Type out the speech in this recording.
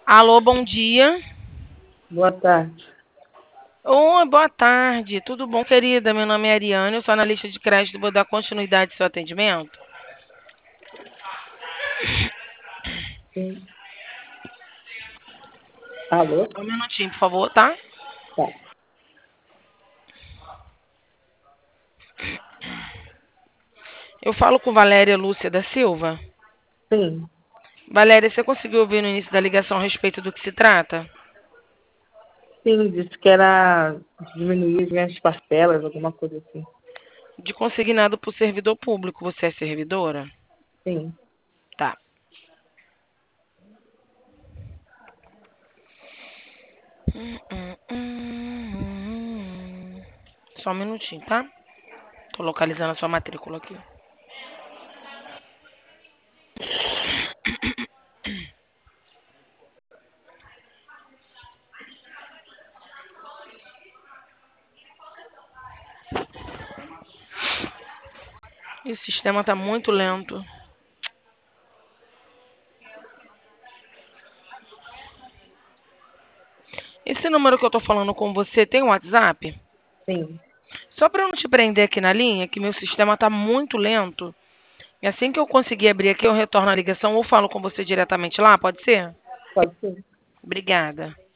Alô, bom dia. Boa tarde. Oi, boa tarde. Tudo bom, querida? Meu nome é Ariane, eu sou analista de crédito. Vou dar continuidade ao seu atendimento. Sim. Alô? Só um minutinho, por favor, tá? Tá. Eu falo com Valéria Lúcia da Silva. Sim, Valéria, você conseguiu ouvir no início da ligação a respeito do que se trata? sim, disse que era diminuir as minhas parcelas, alguma coisa assim. De consignado por servidor público. Você é servidora? Sim. Tá. Só um minutinho, tá? Tô localizando a sua matrícula aqui. E o sistema tá muito lento. Esse número que eu tô falando com você tem um WhatsApp? Sim, Só para eu não te prender aqui na linha, que meu sistema tá muito lento. E assim que eu conseguir abrir aqui, eu retorno a ligação ou falo com você diretamente lá, pode ser? pode ser. Obrigada.